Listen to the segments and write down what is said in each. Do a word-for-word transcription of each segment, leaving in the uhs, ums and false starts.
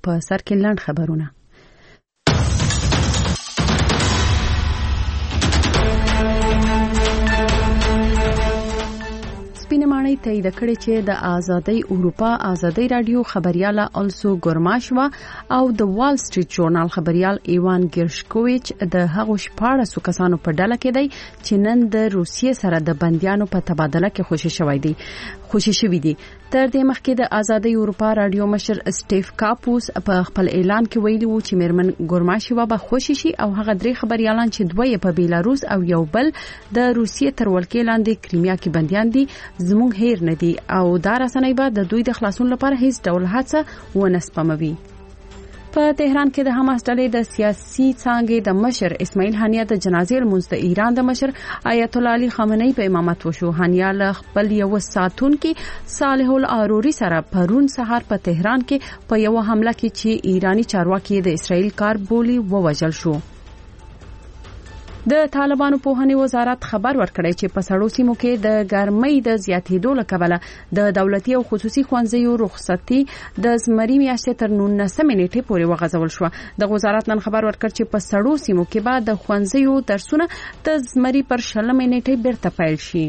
په سر کې لاند خبرونه. سپینمانی تایید کړی چې د آزادۍ اروپا آزادۍ رادیو خبريال السو ګورماشوا او د وال سټریټ ژورنال خبريال ایوان ګرشکوویچ د هغو شپاړسو کسانو په ډله کې دی چې نن د روسیې سره د بنديانو په تبادله کې خوشی شوی دی خوشی شوی دی. تر دې مخکې د آزادۍ اروپا رادیو مشر سټیف کاپوس په خپل اعلان کې ویلي وو چې میرمن ګورماشوا به خوشی شي او هغه درې خبريالان چې دوی په بیلاروس او یو بل د روسیې تر ولکې لاندې کریمیا کې بنديان دي زموږ هیر نه دي او دا رسنۍ به د دوی د خلاصون لپاره هیڅ ډول هڅه ونه سپموي. په تهران کې د حماس ډلې د سیاسي څانګې د مشر اسماعیل هانیه د جنازې لمونځ د ایران د مشر آیت الله علي خامنه‌ای په امامت وشو. هانیه له خپل یو ساتونکي صالح العروري سره پرون سهار په تهران کې په یو حمله کې چې ایرانی چارواکي د اسرائیل کار بولی ووژل شو. د طالبانو پوهنې وزارت خبر ورکړی چې په سړو سیمو کې د ګرمۍ د زیاتېدو لکبله د دولتي او خصوصي ښوونځیو رخصتي د زمري میاشتې تر نولسمې نیټې پورې وغځول شو. د وزارت نن خبر ورکړ چې په سړو سیمو کې به د ښوونځیو درسونه د زمري پر شلمې نیټې بیرته پیل شي.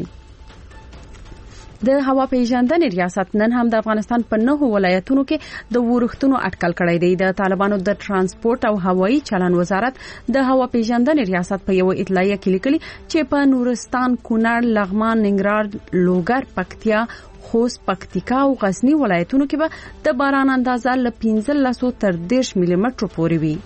د هوا پیژندنې ریاست نن هم د افغانستان په نهو ولایتونو کې د ورښتونو اټکل کړی دی. د طالبانو د ترانسپورت او هوایي چلن وزارت د هوا پیژندنې ریاست په یو اطلاعیه کې لیکلي چې په نورستان، کونړ، لغمان، ننګرهار، لوګر، پکتیا، خوست، پکتیکا او غزنی ولایتونو کې به د باران اندازه له پنځلس تر دېرش ملي مترو پورې وي.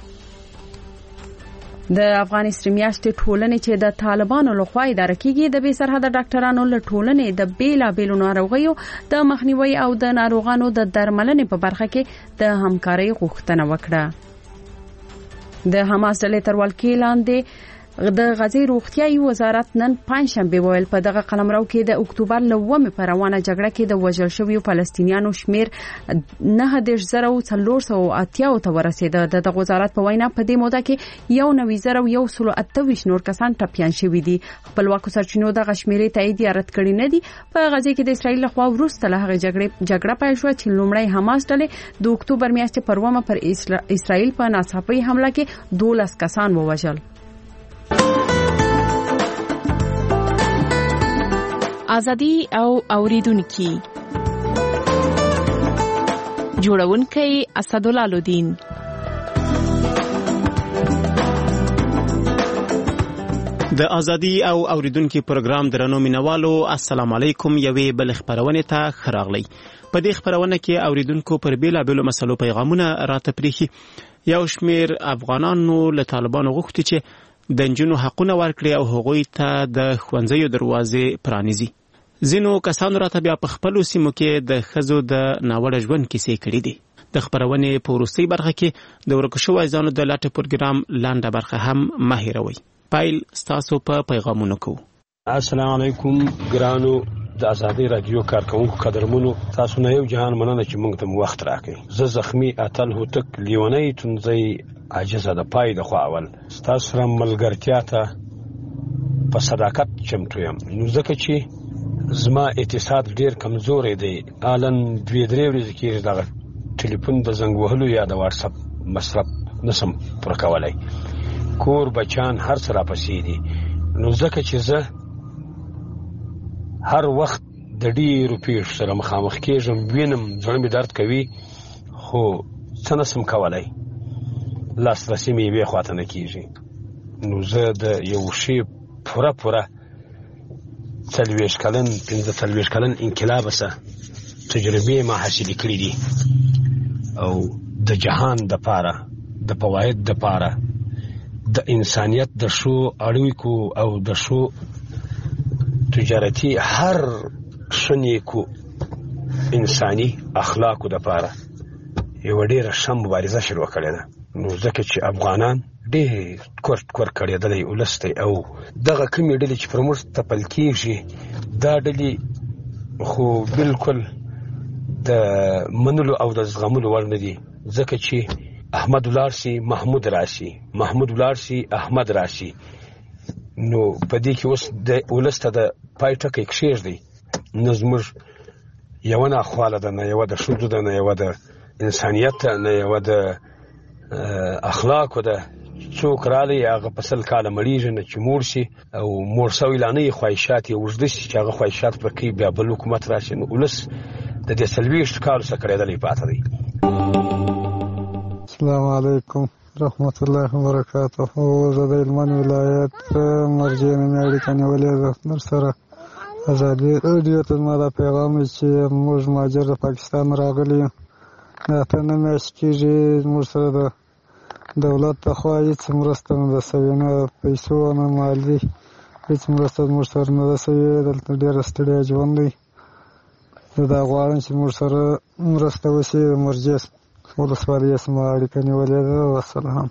د افغان استریمیاشتې ټولنې چې د طالبانو لخوا اداره کیږي د بې سرحده ډاکټرانو له ټولنې د بیلا بیلو ناروغیو د مخنیوي او د ناروغانو د درملنې په برخه کې د همکارۍ غوښتنه وکړه. د حماس ډلې تر ولکې لاندې د غزې روغتیايي وزارت نن پنځشنبه ویل په دغه قلمرو کې د اکتوبر لومې پر روانه جګړه کې د وژل شویو فلسطینیانو شمیر نه د زرو څلور سوه اتیا ته ورسېده. د دغه وزارت په وینا په دې موده کې یو نوي زرو یو سلو اته ویشت نور کسان ټپیان شوي دي. خپلواکو سرچینو دغه شمیرې تایید یا رد کړي نه دي. په غزې کې د اسرائیل لخوا وروسته له هغه جګړې جګړه پیل شوه چې لومړی حماس ډلې د اکتوبر میاشتې پر اوومه پر اسرائیل په ناڅاپي حمله کې دولس کسان ووژل. ازادي او اوریدونکو جوړونکي اسدالله لودین. د ازادي او اوریدونکو پروګرام درنو مینوالو السلام علیکم. یوې بل خبرونه ته خراغلی. په دې خبرونه کې اوریدونکو پر بیلا بیلو مسلو پیغامونه راته پریخي. یو شمیر افغانانو له طالبانو غوښتي چې د نجونو حقونه ورکړي او هغوی ته د ښوونځیو دروازې پرانیزي. ځینو کسانو راته بیا په خپلو سیمو کې د ښځو د ناوړه ژوند کیسې کړي دي. د خبرونې په وروستۍ برخه کې د ورکو شویو ځانو د لټې پروګرام لنډه برخه هم مه هېروئ. پیل ستاسو په پیغامونو کوو. السلام علیکم ګرانو د آزادۍ رادیو کارکونکو قدرمنو، تاسو نه یو جهان مننه چې موږ ته وخت راکړئ. زه زخمی اتل هوتک لیونی تونځی عاجزه د پای د خوا اول ستاسو سره ملګرتیا ته په صداقت چمتو یم. نو ځکه چې زما اقتصاد ډیر کمزورې دی، الان دوی درې ورځې کې دغه ټلیفون د زنګ وهلو یا د واتس اپ مصرف نسم پوره کولی. کور بچان هر څه راپسې دي. نو ځکه چې زه هر وخت د ډیرو پیښو سره مخامخ کېږم، وینم، زړه مې درد کوي، خو څه نسم کولی، لاسرسي مې یوې خواته نه کېږي. نو زه د یو شي پوره پوره څلوېښت کلن پنځه څلوېښت کلن انقلاب څخه تجربې ما حاصلې کړي دي او د جهان دپاره د فواید دپاره د انسانیت د ښو اړیکو او د ښو تجارتي هر ښه نیکو انساني اخلاقو دپاره یوه ډېره ښه مبارزه شروع کړې ده. نو ځکه چې افغانان ډېر کور کور کړېدلی ولس دی او دغه کومې ډلې چې پر موږ تپل کېږي دا ډلې خو بالکل د منلو او د زغملو وړ نه دي. ځکه چې احمد ولاړ سي محمود راشي، محمود ولاړ سي احمد راشي. نو په دې کې اوس د ولس ته د پای ټکی کښېږدئ. نه زموږ یوه ناخواله ده، نه یوه د ښځو ده، نه یوه د انسانیت نه یو د اخلاق د څوک رالی هغه په سل کاله مړیږي نه چې مور شي او مور سوی لانه خواهشات یې وژده شي چې هغه خواهشات پر کوي بیا بل حکومت راشي نو ولس د دې څلوېښت کالو څخه کړېدلی پاته دی. السلام علیکم رحمت الله وبرکاته. زه د هلمند ولایت مرجع نومې اړیکه نیولې ده در سره. ازادي راډیو ته زما دا پیغام دی چې موږ مهاجر د پاکستان راغلي یو. دا اته نه میاشتې کېږي موږ سره د دولت لخوا هېڅ مرسته نه ده سوې، نه پیسو نه مالي هېڅ مرسته موږ سره نه ده سوې. دلته ډېره ستړیا ژوند دی. زه دا غواړم چې موږ سره مرسته وشي. د مرجع ولسوالۍ زما اړیکه نیولې ده. والسلام.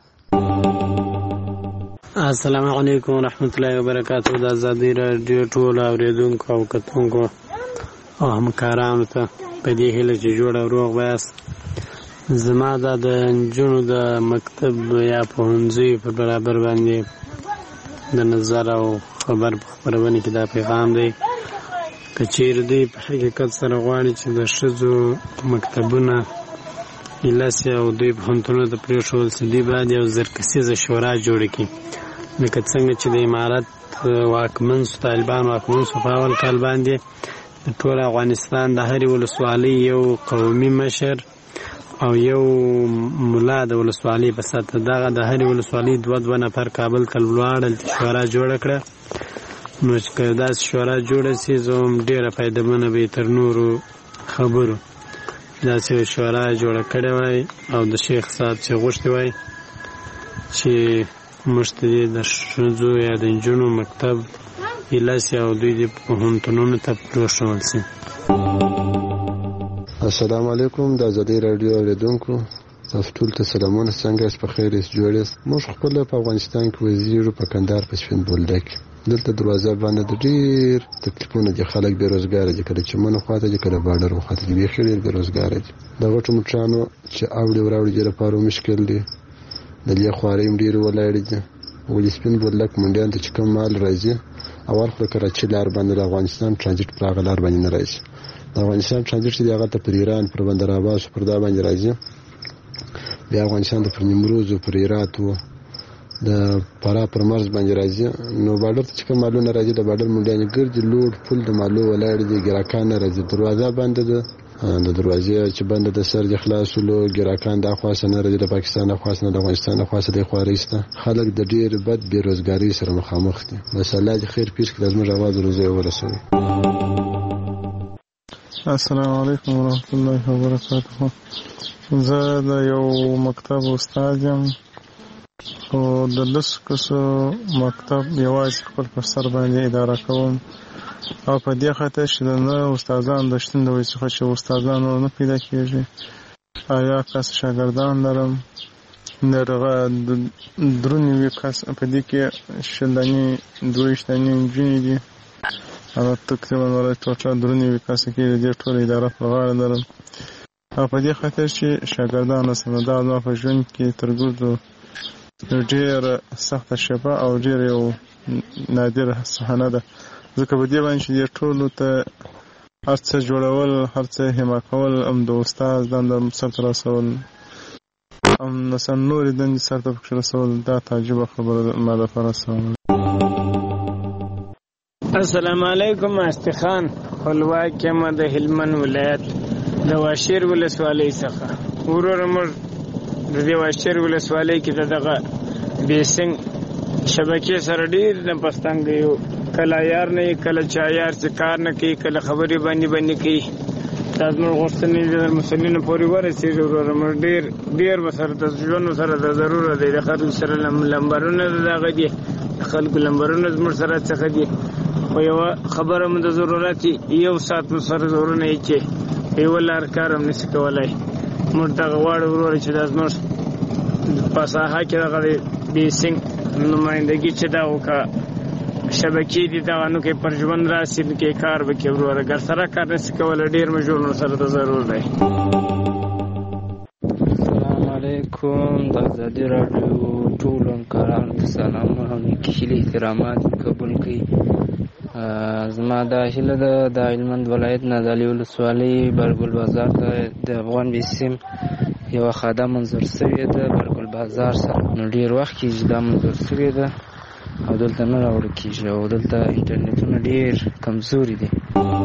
السلام علیکم ورحمت الله وبرکاته. د ازادي راډیو ټول اورېدونکو او کتونکو او همکارانو ته په دې هیله چې جوړ او روغ بیاست. زما دا د نجونو د مکتب یا پوهنځي په برابر باندې د نظر او خبر په خپرونه کې دا پیغام دی که چیرې دوی په حقیقت سره غواړي چې د ښځو مکتبونه ایلاسي او دوی پوهنتونونه ته پرېښودل سي، دوی باید یو زرکسیزه شورا جوړه کړي. لکه څنګه چې د امارت واکمن سو طالبان واکمن سو په اول کال باندې د ټول افغانستان د هرې ولسوالۍ یو قومي مشر او یو ملا د ولسوالۍ په سطحه دغه د هرې ولسوالۍ دوه دوه نفر کابل ته ولاړل چې شورا جوړه کړه. نو چې که داسې شورا جوړه سي زه هم ډېره فایدهمنه به تر نورو خبرو داسې شورا جوړه کړې وای او د شیخ صاحب چې غوښتي وای چې موږ ته د ښځو یا د نجونو مکتب ایلاسي او دوی د پوهنتونونو ته پرېښودل سي. السلام علیکم. د ازادي راډیو اورېدونکو تاسو ټول ته سلامونه. څنګه یاست؟ په خیر یاست؟ جوړ یاست؟ موږ خپله په افغانستان کې وزیرو په کندهار په سپین بولدک کې دلته دروازه باندې د ډېر تکلیفونه دي. خلک بېروزګاره دي، کله چمن خواته دي، کله باډر خواته دي، بیخي ډېر بېروزګاره دي. د غټو موټرانو چې اوړي وراوړي دې لپاره مشکل دي. د لې خوارۍ هم ډېرې ولاړې دي. ولې سپین بولدک منډیان ته چې کوم مال راځي اول خو د کراچۍ لار باندې د افغانستان ټرانزیټ پر هغه لار باندې نه راځي. د افغانستان ټرانزیټ چې دی هغه ته پر ایران پر بندر عباس پر دا باندې راځي. بیا افغانستان د پر نیمروز و پر هرات و د فراه پر مرز باندې راځي. نو باډر ته چې کوم مالونه راځي د باډر منډیانې ګرځي لوډ فل د مالو ولاړې دي. ګراکان نه راځي. دروازه بنده ده. د دروازې چې بنده د سر د خلاصولو ګراکان د خاصه نه راځي. د پاکستان د خاصه نه د افغانستان د خاصه د خواريسته خلک د ډېر بد بیروزګاری سره مخامخ دي. بس الله دې خیر پیښ کړي. زموږ आवाज روزي ورسوي. السلام علیکم ورحمت الله وبرکاته. زه د یو مکتب استاد یم او د لسو کسو مکتب یوازې خپل پر سر باندې اداره کوم او په دې خاطر چې نه استادان د شتون د وجې څخه چې استادان نه پیدا کېږي او یا کس شاګردان لرم درې نوي کس په دې کې شل دانې دوه ویشت دانې نجونې دي او تقریبا ولې ټوټه درې نوي کس کې د دې ټوله اداره په غاړه لرم او په دې خاطر چې شاګردان سره دا زما په ژوند کې تر ګوزو ډېره سخته شپه او ډېر یو نادره صحنه ده. ځکه په دې باندې چې دې ټولو ته هر څه جوړول هر څه حما کول هم د استاد دنده سرته رسول هم مثلا نورې دندې سرته پکې رسول دا تعجبه خبره ما دپاره سوال. السلام علیکم. استخان خپلواک یم د هلمند ولایت د واشیر ولسوالۍ څخه. وروره موږ د دې واشیر ولسوالۍ کې د دغه بیسنګ شبکې سره ډېر نه پستنګ یو. کله یار نه کله چا یار چې کار نه کوي کله خبرې باندې باندې کوي. دا زموږ غوښتنې د مسؤلینو پورې ورسېږي. وروره موږ ډېر ډېر به سره د ژوند سره د ضروره دی. د خلکو سره لمبرونه د دغه دي د خلکو لمبرونه زموږ سره څخه دي. خو یوه خبره مو د ضرورت یو ساعت مو سره زورونه یې چې یوه لار کار هم نشي کولی. موږ دغه غواړو وروره چې دا زموږ په ساحه کې دغه د بیسنګ نمایندګي چې دا وکړه شبکې دي دغه نو کې پر ژوند راسي نو کې کار وکړي. وروره ګر سره کار نشي کولی. ډېر مجبور نو سره ته ضرور دی. السلام علیکم. د ازادي راډیو ټولو همکارانو ته سلامونه او نیکې هیلې احترامات قبول کړئ. زما د هیله ده د هلمند ولایت نه د علي ولسوالۍ برګل بازار ته د افغان بیسیم یوه خاده منظور سوې ده برګل بازار سره. نو ډېر وخت کېږي دا منظور سوې ده او دلته نه راوړل کېږي او دلته انټرنیټونه ډېر کمزوري دي.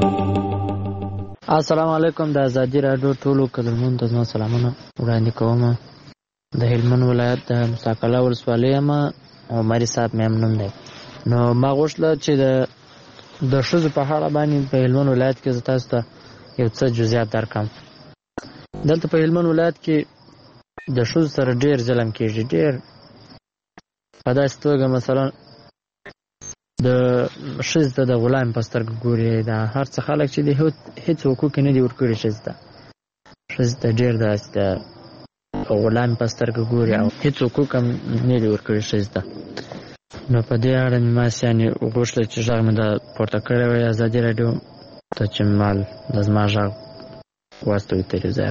السلام علیکم. د ازادي راډیو ټولو قدرمنو ته زما سلامونه وړاندې کوم. د هلمند ولایت د مساکله ولسوالۍ یم او مری صاحب مې هم نوم دی. نو ما غوښتله چې د د ښځو په اړه باندې په هلمند ولایت کې زه تاسو ته یو څه جزئیات درکړم. دلته په هلمند ولایت کې د ښځو سره ډېر ظلم کېږي. ډېر په داسې توګه مثلا د ښځې ته د غلام په سترګه ګوري. دا هر څه خلک چې دي هېڅ حقوق یې نه دي ورکړي ښځې ته. ښځې ته ډېر داسې د غلام په سترګه ګوري او هېڅ حقوق هم نه دي ورکړي ښځې ته. نو په دې اړه مې ماسې یعنې غوښتل چې غږ مې د پورته کړی وای ازادي راډیو ته چې مال د زما غږ واستوي تلویزیون.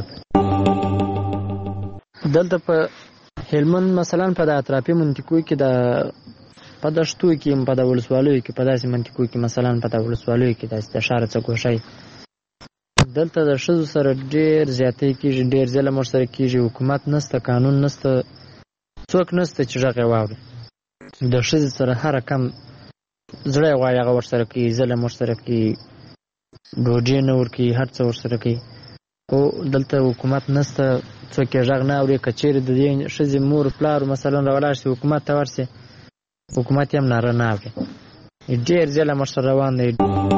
دلته په هلمند مثلا په د اطرافي منطقو کې د په دشتو کې په د ولسوالیو کې په داسې منطقو کې مثلا په د ولسوالیو کې داسې د ښار څه ګوښی دلته د ښځو سره ډېر زیاتی کېږي. ډېر ظلم ورسره کېږي. حکومت نسته، قانون نسته، څوک نسته چې غږ یې واوري. د ښځې سره هر کم زړه یې غواړي هغه ورسره کوي، ظلم ورسره کوي، ډوډۍ نه ورکوي، هر څه ورسره کوي. خو دلته حکومت نسته، څوک یې غږ نه اوري. که چېرې د دې ښځې مور پلار مثلا راولاړ شي حکومت ته ورسي، حکومت یې هم ناره نه اوري. ډېر ظلم ورسره روان دی.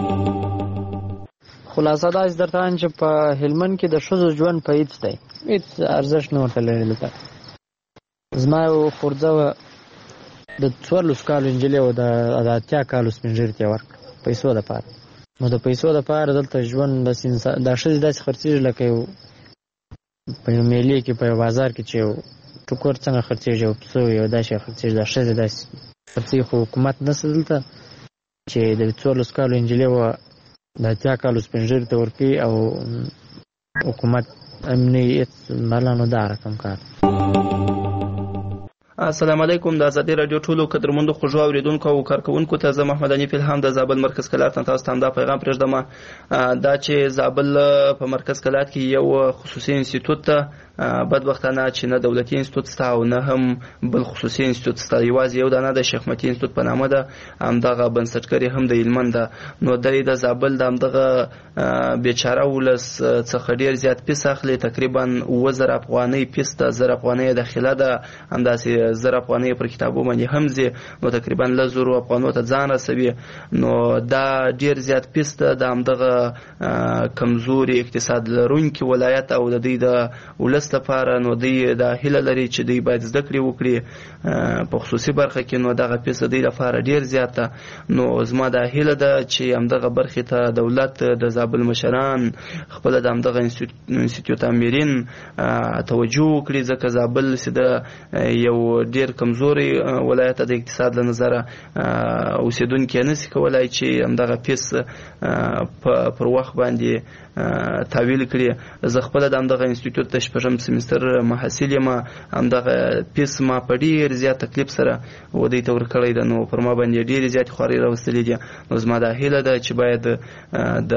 خلاصه داسې درته وایم چې په هلمند کې د ښځو ژوند په هېڅ دی، هېڅ ارزښت نه ورته لري. دلته زما یو خورځه وه د څوارلسو کالو نجلۍ وه، د اتیا کالو سپین ږیري ته یې ورکړه پیسو دپاره. نو د پیسو دپاره دلته ژوند دا ښځې داسې خرڅېږي لکه یو په یو میلې کې په یو بازار کې چې یو ټوکر څنګه خرڅېږي، یو پسه یو داسې خرڅېږي. دا ښځې داسې خرڅېږي. خو حکومت نشته دلته چې د څوارلسو کالو نجلۍ وه د اتیا کالو سپین ږیري ته ورکوي او حکومت هم نه یې هېڅ مالا نو دا رقم کار. السلام علیکم. د ازادي راډیو ټولو قدرمنو خوږو اوریدونکو او کارکونکو ته زه محمد حنیف الهام د زابل مرکز کلات ته تاسو ته دا پیغام پرېږدم دا چې زابل په مرکز کلات کې یو خصوصي انسټیټوټ ته بدبختانه چې نه دولتي انسټیټوټ شته او نه هم بل خصوصي انسټیټوټ شته. یوازې یو دانه د شیخ متي انسټیټوټ په نامه ده. همدغه بنسټګر هم د هلمند ده. نو دی د زابل د همدغه بیچاره ولس څخه ډېر زیات پیس اخلي. تقریبا اووه زره افغانۍ پیس ده. زر افغانۍ داخله ده، همداسې زر افغانۍ پر کتابو باندې هم ځي. نو تقریبا لس زرو افغانو ته ځان رسوي. نو دا ډېر زیات پیس ده د همدغه کمزوري اقتصاد لرونکي ولایت او د دوی د ولس لپاره. نو دوی دا هیله لري چې دوی باید زده کړې وکړي په خصوصي برخه کې. نو دغه پیسه دوی لپاره ډېر زیاته. نو زما دا هیله ده چې همدغه برخې ته دولت د زابل مشران خپله د همدغه انسټیټیوټ امیرین توجه وکړي، ځکه زابل چې د یو ډېر کمزوري ولایت د اقتصاد له نظره اوسېدونکي نشي کولای چې همدغه پیس پر وخت باندې تحویل کړي. زه خپله د همدغه انسټیټیوټ د شپږم سمستر محصل یم. همدغه پیس ما په ډېر زیات تکلیف سره ودې ته ورکړی ده. نو پر ما باندې ډېرې زیاتې خوارۍ راوستلې دي. نو زما دا هیله ده چې باید د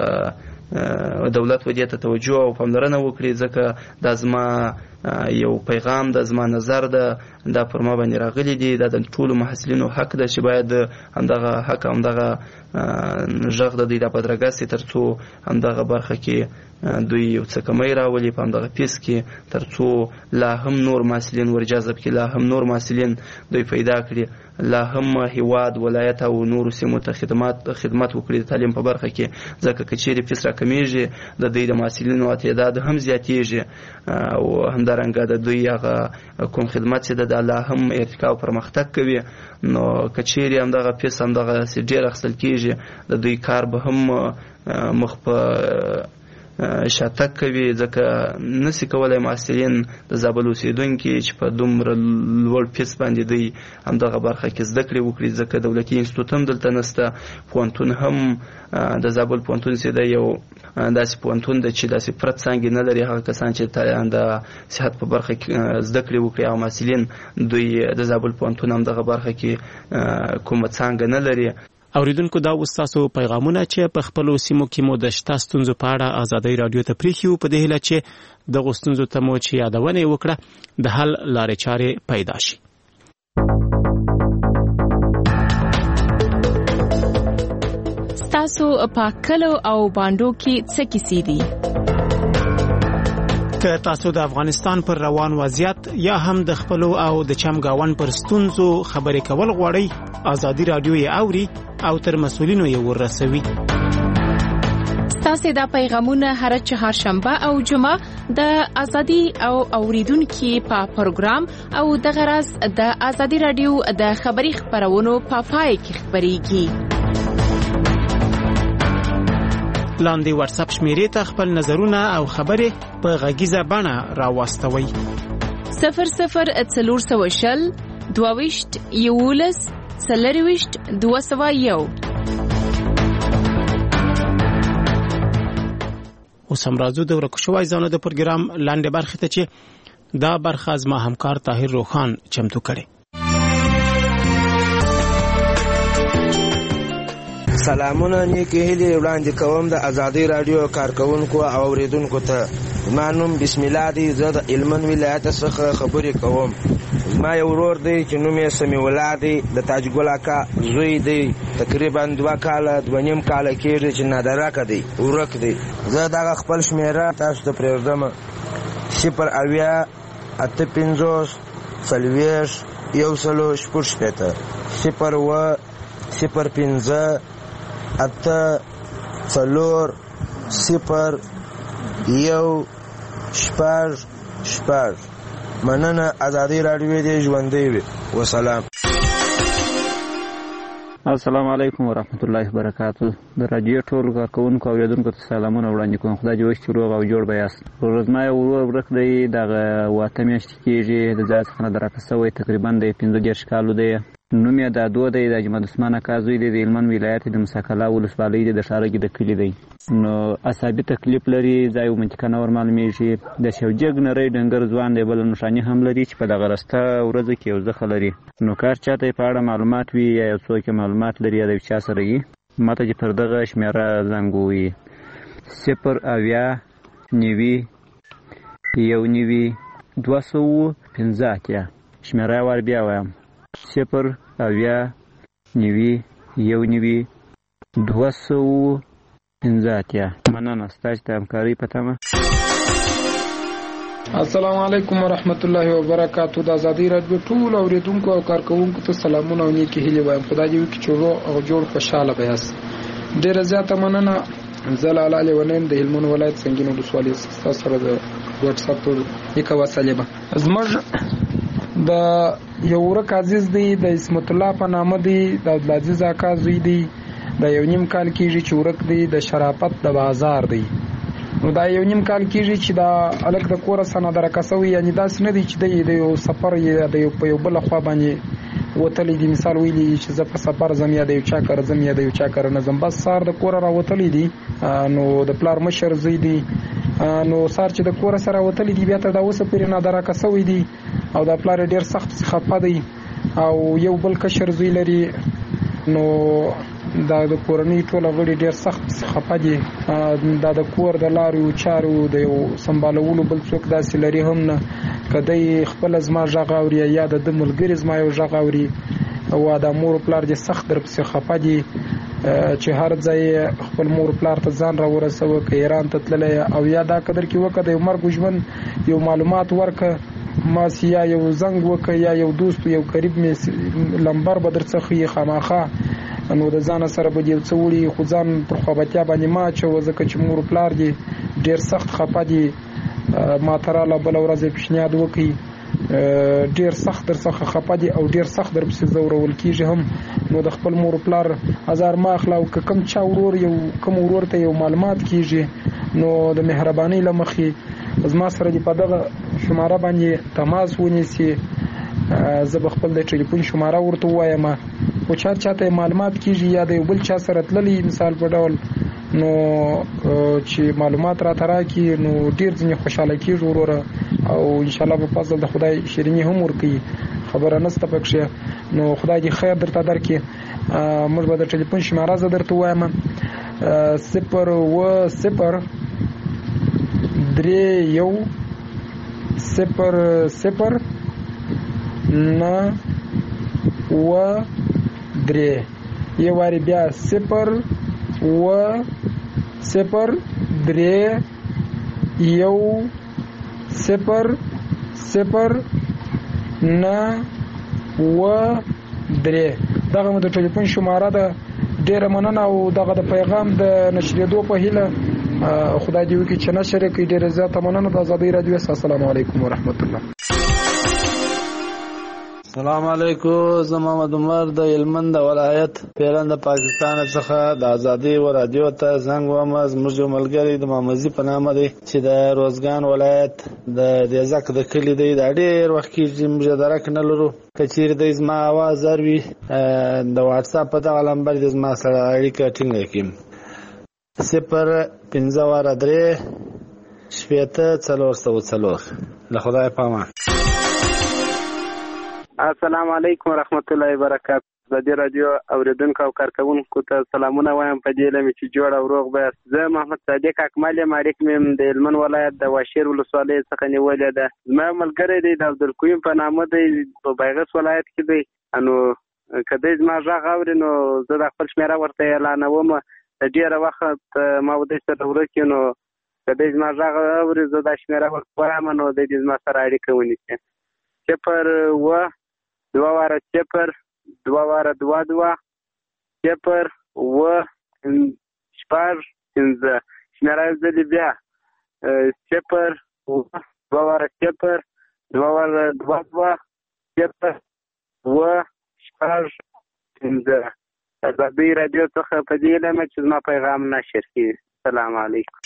دولت ودې ته توجه او پاملرنه وکړي، ځکه دا زما یو پیغام ده، زما نظر ده، دا پر ما باندې راغلی دي. دا د ټولو محصلینو حق ده چې باید همدغه حق همدغه غږ د دوی را بدرګه سي، تر څو همدغه برخه کې دوی یو څه کمی راولي په همدغه پیس کې، تر څو لا هم نور محصلین ورجذب کړي، لا هم نور محصلین دوی پیدا کړي، لا هم هیواد ولایت او نورو سیمو ته خدمات خدمت وکړي د تعلیم په برخه کې. ځکه که چیرې پیس راکمیږي د دوی د محصلینو تعداد هم زیاتیږي او همدارنګه د دوی هغه کوم خدمت چې د لا هم ارتقا او پرمختګ کوي. نو که چیرې همدغه پیس همدغه ډېر اخیستل کېږي د دوی کار به هم مخ په شاتګ کوي، ځکه نسی کولای محصلین د زابل اوسېدونکي چې په دومره لوړ پیس باندې دوی همدغه برخه کې زده کړې وکړي، ځکه دولتي انسټیټوټ هم دلته نشته. پوهنتون هم د زابل پوهنتون چې دی یو داسې پوهنتون ده چې داسې فرد څانګې نه لري. هغه کسان چې د صحت په برخه کې زده کړې وکړي او محصلین دوی د زابل پوهنتون همدغه برخه کې کومه څانګه نه لري. اوریدونکو دا وستاسو پیغامونه چې په خپل سیمو کې مو د شته ستونزو په اړه ازادي رادیو ته پریښیو په دې هیله چې د غوښتنو ته مو چې یادونه وکړه د حل لارې چارې پیدا شي. تاسو په کلو او باندو کې څه کیسې دي؟ که تاسو د افغانستان پر روان وضعیت یا هم د خپلو او د چمګاون پر ستونزو خبرې کول غواړئ، ازادي رادیو یې اوري او تر مسؤلینو یې ورسوي. تاسو دا پیغامونه هر چهارشنبه او جمعه د ازادي او اوریدونکو په پروګرام او د غرض د ازادي رادیو د خبري خبرونو په پای کې خبريږي. لاندې واتس اپ شمیرې ته خپل نظرونه او خبرې په غږیزه بڼه راوستوئ. صفر صفر څلور سوه شل دوه ویشت یولس څلور ویشت دوه سوه یو. اوس هم راځو د ورکو شوی ځانو د پروګرام لاندې برخې ته چې دا برخه زما همکار طاهر روخان چمتو کړي. سلامونه نیکی هیلې وړاندې کوم د ازادي رادیو کارکونکو او اوریدونکو ته. زما نوم بسم الله دی، زه د هلمند ولایت څخه خبرې کوم. زما یو ورور دی چې نوم یې سمیع الله دی، د تاج ګل اکا زوی دی. تقریبا دوه کاله دوه نیم کاله کېږي چې نادرکه دی، ورک دی. زه دغه خپل شمیره تاسو ته پرېږدم: صفر اویا اته پنځوس څلوېښت یو سلو شپږ شپېته صفر اوه صفر پنځه اته څلور صفر یو شپږ شپږ. مننه. ازادي رادیو دې ژوندۍ وي. وسلام. السلام علیکم ورحمت الله وبرکاتہ. د رادیو ټول کارکونکو او اوریدونکو ته سلامونه وړاندې کوم. خدای دې وکړي روغ او جوړ به یاست. ورځما یو ورک دی دغه واته میاشتې کېږي د ځای څخه نه درکه سوی، تقریبا د پنځه دېرش کالو دی. نوم یې د دو دی، د اجمد عثمان اکا زوی دی، د هلمند ولایت د مساکلا ولسوالۍ دی، د ښارګي د کلي دی. نو عصابي تکلیف لري، ځای او منطقه نه ور معلومېږي. د شوجګ نری ډنګر ځوان دی، بله نښاني هم لري چې په دغه رسته ورځو کې یو زخه لري. نو کار چاته په اړه معلومات وي یا یو څوک معلومات لري یا د چا سره وي، ماته چې پر دغه شمیره زنګ ووهي: صفر اویا نوي یو نوي دوه سوه پنځه اتیا. شمیره ور بیا وایم: صفر اویا نوي یو نوي دوه سوه پنځه اتیا. مننه ستاسو د همکارۍ په تمه. السلام علیکم ورحمت الله وبرکاتہ. د ازادي رادیو ټول اوریدونکو او کارکونکو ته سلامونه او نیکی هیلې وایم. خدای دې وکړي چې روغ او جوړ خوشاله به یاست. ډېره زیاته مننه. زه لاله لیونیم د هلمند ولایت سنګین ولسوالۍ څخه سره د واتس اپ یکه وسلې به زموږ د یو ورک عزیز دی، د اسمت الله په نامه دی، د عبدالعزیز اکا زوی دی، د یو نیم کال کېږي چې ورک دی، د شرافت د بازار دی. نو دا یو نیم کال کېږي چې دا الک د کوره سنه درکه سوی، یعنی داسې نه دی چې د یو سفر یا د یو په یو بله خوا باندې وتلی دی. مثال ویلی چې زه په سفر ځم یا د یو چا کره ځم یا د یو چا کره نه ځم، بس سهار د کوره راوتلی دی. نو د پلار مشر زوی دی، نو سهار چې د کوره سره وتلی دی بیا تر دا اوسه پورې نادرکه سوی دی او د پلار ډېر سخت خفه دی او یو بل کشر زوی لري. نو دا د کورنۍ ټوله غړي ډېر سخت خفه دي. دا د کور د لارو چارو د یو سمبالولو بل څوک داسې لري هم نه. که دی خپله زما غږ اوري یا د ده ملګري زما یو غږ اوري او د مور پلار دې سخت درپسې خفه دي چې هر ځای خپل مور پلار ته ځان را ورسوه، که ایران ته تللی او یا دا قدر کې وکړه د یو مرګ ژوند یو معلومات ورکه ماسی یا یو زنګ وکړه یا یو دوست یو قریب مې لمبر به در څخه یې خامخا. نو د ځان سره به یو څه وړي خو ځان پر خوابتیا باندې ما اچوه ځکه چې مور پلار دې ډېر سخت خفه دي. ما ته راله بله ورځ یې پیشنهاد وکړي، ډېر سخت در څخه خفه دي او ډېر سخت در پسې ځورول کېږي هم. نو د خپل مور پلار ازار ما اخله او که کوم چا ورور یو کوم ورور ته یو معلومات کېږي نو د مهربانۍ له مخې زما سره دې په دغه شماره باندې تماس ونیسي. زه به خپل د ټلیفون شماره ورته ووایم، خو چا چاته معلومات کېږي یا د یو بل چا سره تللی مثال په ډول نو چې معلومات راته راکړي نو ډېر ځینې خوشحاله کېږي وروره او انشاءالله په فضل د خدای شیریني هم ورکوي، خبره نشته پکښې. نو خدای دې خیر درته درکړي. موږ به د ټلیفون شماره زه درته وایم صفر و صفر درې یو صفر صفر نه و درې یو واري بیا صفر و صفر درې یو صفر صفر نه و درې دغه مو د ټلیفون شماره ده. ډیره مننه او دغه د پیغام د نشریدو په هیله خدای دې وکړي چې نشر کړي. ډیره زیاته مننه. د آزادۍ رادیو. السلام علیکم ورحمت الله. السلام علیکم. زه محمد عمر د هلمند ولایت پیران د پاکستان څخه د آزادۍ رادیو ته زنګ وم. زموږ یو ملګری د مامزي په نامه دی چې د روزګان ولایت د ریزک د کلي دی. دا ډېر وخت کېږي موږ درک نه لرو. که چیرې دی زما اواز اروي د واټساپ په دغه نمبر دی زما سره اړیکه ټینګه کړي. صفر پنځه واره درې شپېته څلور سوه څلور. له خدای په امان. السلام علیکم ورحمت الله وبرکاته. د دې رادیو اوریدونکو او کارکونکو ته سلامونه وایم په دې لمه چې جوړ او روغ به. زه محمد صادق اکمل یم. اړیک مې د هلمند ولایت د واشیر ولسوالۍ څخه نیولې ده. زما ملګری دی د عبدالقیوم په نامه دی. په بیغس ولایت کې دی. نو که دی زما غږ اوري نو زه د خپل شمېره ورته اعلانوم. د ډېره وخت ما ودې سره ورکړي نو که دی زما غږ اوري زه دا شمېره ورته وایم نو دی دې زما سره اړیکه ونیسي. صفر و دوه واره صفر دوه واره دوه دوه صفر و شپږ پنځه. شمېره یو ځلې بیا صفر و دوه واره صفر دوه واره دوه دوه صفر و شپږ پنځه. آزادۍ رادیو څخه په دې لمه چې زما پیغام نشر کړي. السلام علیکم.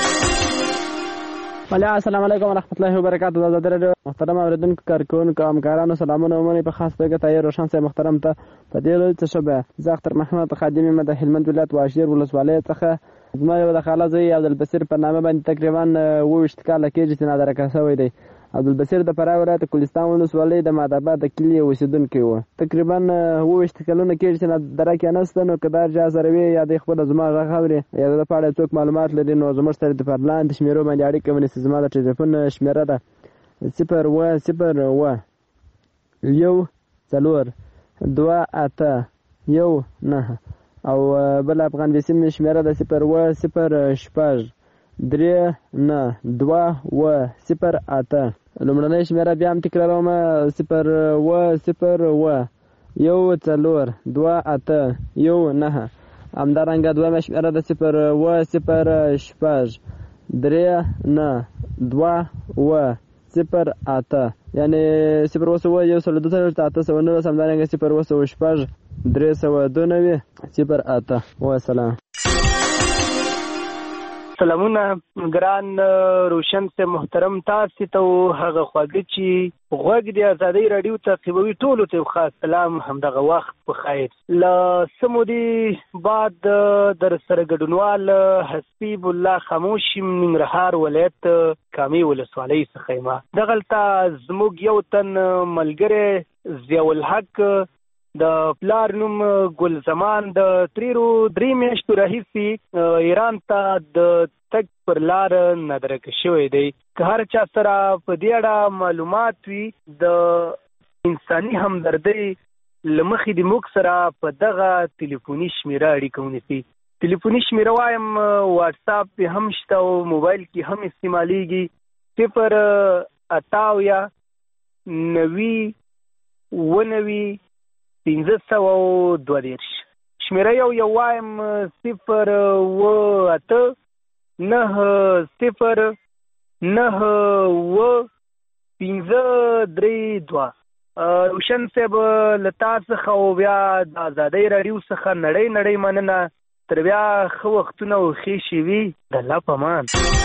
مالا السلام علیکم ورحمت الله وبرکاته. د آزادۍ رادیو محترم اوریدونکو کارکونکو همکارانو سلامونه ومنئ. په خاص توګه طاهر روشن صاحب محترم ته په دې ورځ څه شوه. زه اختر محمد خادم یم د هلمند ولایت واشیر ولسوالۍ څخه. زما یو د خاله زوی عبدالبصیر په نامه باندې تقریبا اووه ویشت کاله کېږي چې نادرکه شوی دی. عبدالبصیر د فراه ولایت کوهستان ولسوالۍ د مادآباد د کلي اوسېدونکی و. تقریبا اووه ویشت کلونه کېږي چې نادرکه نشته. نو که دا چا سره وي یا د خپله زما غږ اوري یا د په اړه څوک معلومات لري نو زموږ سره د پر لاندې شمېرو باندې اړیکه ونیسي. زما د ټلیفون شمېره ده صفر اوه صفر اوه یو څلور دوه اته یو نهه او بل افغان بیسیم شمېره ده صفر اوه صفر شپږ درې نه دوه اوه صفر اته. لومړنۍ شمېره بیا هم تکراروم صفر اوه صفر اوه یو څلور دوه اته یو نهه. همدارنګه دویمه شمېره ده صفر اوه صفر شپږ درې نه دوه اوه صفر اته. یعنې صفر اوه سوه یو سل دوه څلوېښت اته سوه نولس. همدارنګه صفر اوه سوه شپږ درې سوه دوه نوي صفر اته. وسلام. سلامونه ګران روشن سے محترم تاسو ته هغه خواږه چې غوږ د آزادۍ رادیو تعقیبوي ټولو ته خاص سلام. همدغه وخت په خیر. له سمودي بعد در سره ګډونوال حسیب الله خاموشي ننګرهار ولایت کامي ولسوالۍ څخه ما دغلته زموږ یو تن ملګری ضیاء الحق د پلار نوم ګل زمان د تریرو درې میاشتو راهیسې ایران ته د تګ پر لار نادرکه شوی دی. که هر چا سره په دې اړه معلومات وي د انساني همدردۍ له مخې د موږ سره په دغه تلیفوني شمېره اړیکه ونیسي. تلیفوني شمېره وایم واټساپ هم شته او موبایل کې هم استعمالیږي. صفر اته اویا نوي اووه نوي پنځه سوه دوه دېرش. شمېره یو یو وایم صفر اووه اته نهه صفر نهه اووه پنځه درې دوه. روشن صاحب له تا څخه او بیا د آزادۍ راډیو څخه نړۍ نړۍ مننه. تر بیا ښه وختونه او ښې شېبې. د الله په امان.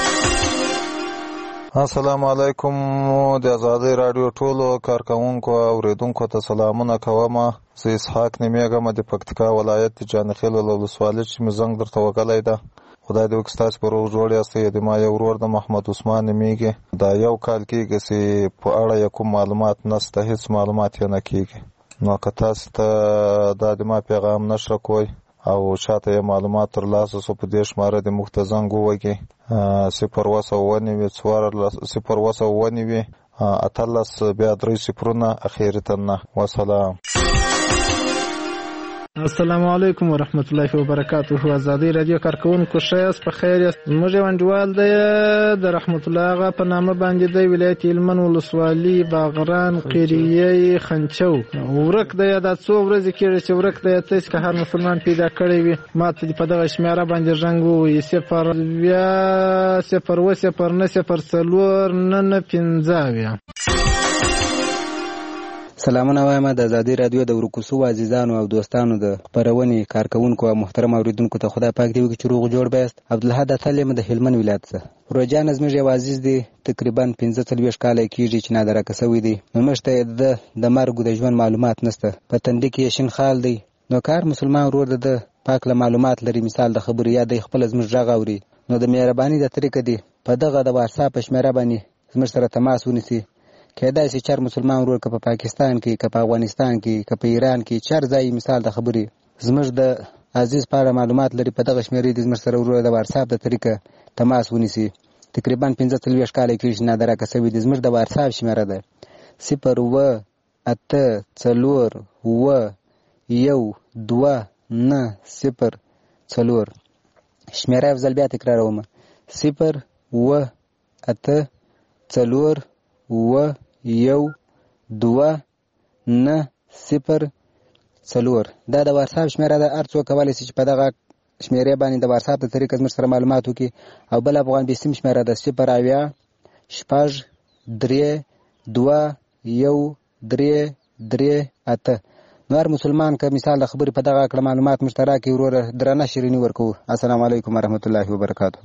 السلام علیکم. د آزادۍ راډیو ټولو کارکونکو او اوریدونکو ته سلامونه کوم. زه اسحاق نومیږم د پکتیکا ولایت د جانخیل ولسوالۍ چې مې زنګ درته وکړی ده. خدای دې وکړي ستاسو په روغ جوړ یاستئ. د ما یو ورور د محمد عثمان نومیږي. دا یو کال کېږي چې په اړه یې کوم معلومات نشته. هېڅ معلومات یې نه کېږي. نو که تاسو ته دا د ما پیغام نشره کوئ او چاته معلومات ترلاسه سو په دې شماره د موږ ته زنګ ووهئ صفر اوه سوه اووه نوي څوارلس صفر اوه سوه اووه نوي اتلس بیا درې صفرونه اخیري تنه. وسلام. السلام علیکم ورحمت الله وبرکاته. آزادی رادیو کارکونکو ښه یاست؟ په خیر یاست؟ زموږ یو انډیوال دی د رحمت الله آغا په نامه باندې دی، ولایت هلمند ولسوالي باغران قریه خنچو. ورک دی دا څو ورځې کېږي چې ورک دی. تاسو که هر مسلمان پیدا کړی وي ما ته په دغه شمېره باندې زنګ ووهئ صفر بیا صفر اوه صفر نه صفر څلور نه نه پنځه اویا. سلامونه وایم د آزادی رادیو د ورکوسو عزیزانو او دوستانو د خپرونې کارکونکو او محترم اوریدونکو ته خدای پاک دې وکړي چې روغ جوړ بیاست. عبدالحد اتل یم د هلمند ولایت څخه. روجان زموږ یو عزیز دی، تقریبا پنځه څلوېښت کاله کېږي چې نادرکه سوی دی. نو موږ ته د د مرګ د ژوند معلومات نشته. په تندي کې یې شین خال دی. نو کار مسلمان ورور د پاک له معلومات لري، مثال د خبرې یا د خپل زموږ غږ اوري. نو د مهرباني د طریقه دی په دغه د واتساپ شمېره باندې زموږ سره تماس ونیسي. کېدای شي چار مسلمان ورور که په پاکستان کې که په افغانستان کې که په ایران کې چار ځای مثال د خبرې زموږ د عزیز په اړه معلومات لري، په دغه شمېرې د زموږ سره ورور د واتساپ د طریقه تماس ونیسي. تقریبا پنځه څلوېښت کاله کېږي چې نادرکه سوی دی. زموږ د واتساپ شمېره ده صفر اوه اته څلور اوه یو دوه نه صفر څلور. شمېره یو ځل بیا تکراروم صفر اوه اته څلور اوه یو دوه نه صفر څلور. دا د واتساپ شمېره ده. هر څوک کولی شي چې په دغه شمېرې باندې د واتساپ د طریقه زموږ سره معلومات وکړي. او بل افغان بیسیم شمېره ده صفر اویا شپږ درې دوه یو درې درې اته. نو هر مسلمان که مثال د خبرې په دغه کړه معلومات موږ ته راکړي وروره درنه شیریني ورکوو. السلام علیکم ورحمت الله وبرکاته.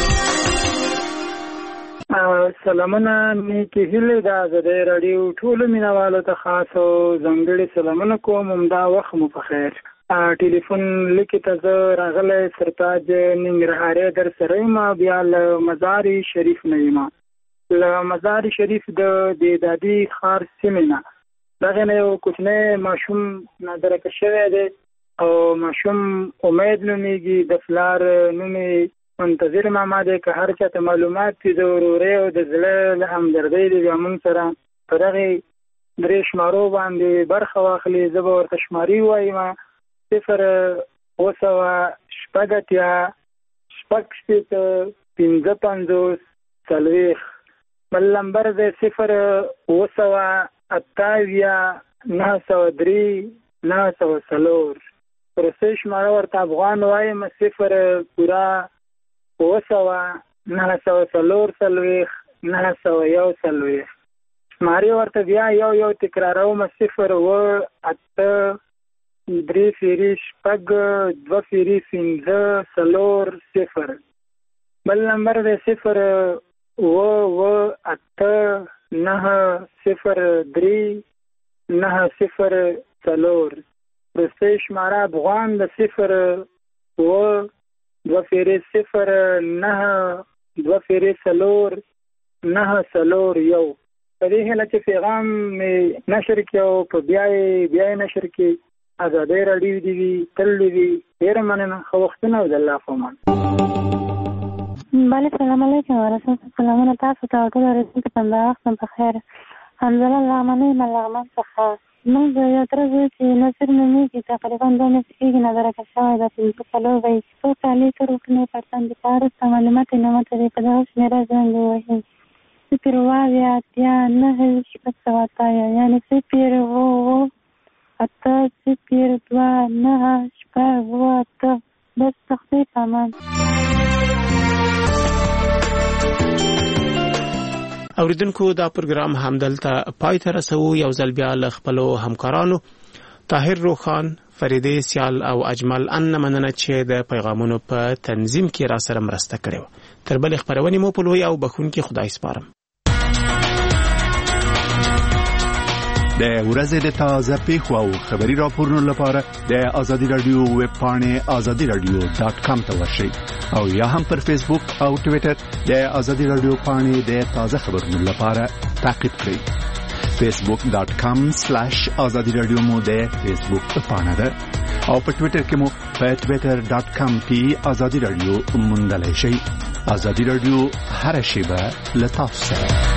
سلامونه نیکې هیلې د آزادۍ راډیو ټولو مینوالو ته خاص او ځانګړي سلامونه کوم. همدا وخت مو په خیر. ټلیفون لیکې ته زه راغلی سرتاج ننګرهارۍ در سره یم، بیا له مزار شریف نه یم. له مزار شریف د دادي ښار سیمې نه دغې نه یو کوچنی ماشوم نادرکه شوی دی او ماشوم امید نومیږي. د پلار نوم منتظر ماما دی. که هر چاته معلومات دي د ورورۍ او د زړه له همدردۍ دی بیا موږ سره په دغې درې شمارو باندې برخه واخلي. زه به ورته شماري ووایم صفر اوه سوه شپږ اتیا شپږ شپېته پنځه پنځوس څلوېښت. بل نمبر دی صفر اوه سوه اته اویا نهه سوه درې نهه سوه څلور. وروستۍ شماره ورته افغان وایم صفر پوره اوه سوه نهه سوه څلور څلوېښت نهه سوه یو څلوېښت. شمارې ورته بیا یو یو تکراروم صفر اوه اته درې فیري شپږ دوه فیري پنځه څلور صفر. بل نمبر دی صفر اوه اوه اته نهه صفر درې نهه صفر څلور. وروستۍ شماره افغان د صفر اوه دوه فیرې صفر نهه دوه فیرې څلور نهه څلور یو. په دې هیله چې پیغام مې نشر کړي او په بیا یې بیا یې نشر کړي. آزادۍ راډیو دې وي تل دې وي. ډېره مننه. ښه وختونه او د الله په امان. بله سلام علیکم ورحمت سلامونه تاسو ته او ټول اورېدونکو ته همدا وخت په خیر. حمدالله لغمنۍ یم لغمن څخه. موږ د یو تره زوی چې نصیر نومېږي تقریبا دوه میاشتې کېږي نادرکه شوی ده. پنځه څلور به یې څو کالي تر وکړنې پرتن د په وروسته معلومات یې نه ماته دی. په دغه شمېره زنګ ووهئ صفر اوه اویا اتیا نهه شپږ سوه اته اویا یعنې صفر اوه اوه اته صفر دوه نهه شپږ اوه اته. بس تختې په امان. اوریدونکو دا پروګرام همدلته پای ته رسوو. یو ځل بیا له خپلو همکارانو طاهر روخان، فریدې سیال او اجمل ان مننه چې د پیغامونو په تنظیم کې را سره مرسته کړې وه. تر بلې خپرونې مو په لوی او بخښونکي خدای سپارم. د ورځې د تازه پیښو او خبري راپورونو لپاره د آزادي رادیو ویب پاڼې آزادي رادیو ډاټ کام ته ورشئ او یا هم پر فیسبوک او ټویټر د آزادي رادیو پاڼې د تازه خبرونو لپاره تعقیب کړئ. facebook dot com slash azadi radio مو د فیسبوک پاڼه ده او په ټوئیټر کې مو په twitter dot com پی azadi radio موندلای شئ. azadi radio هر شیبه لطف سره.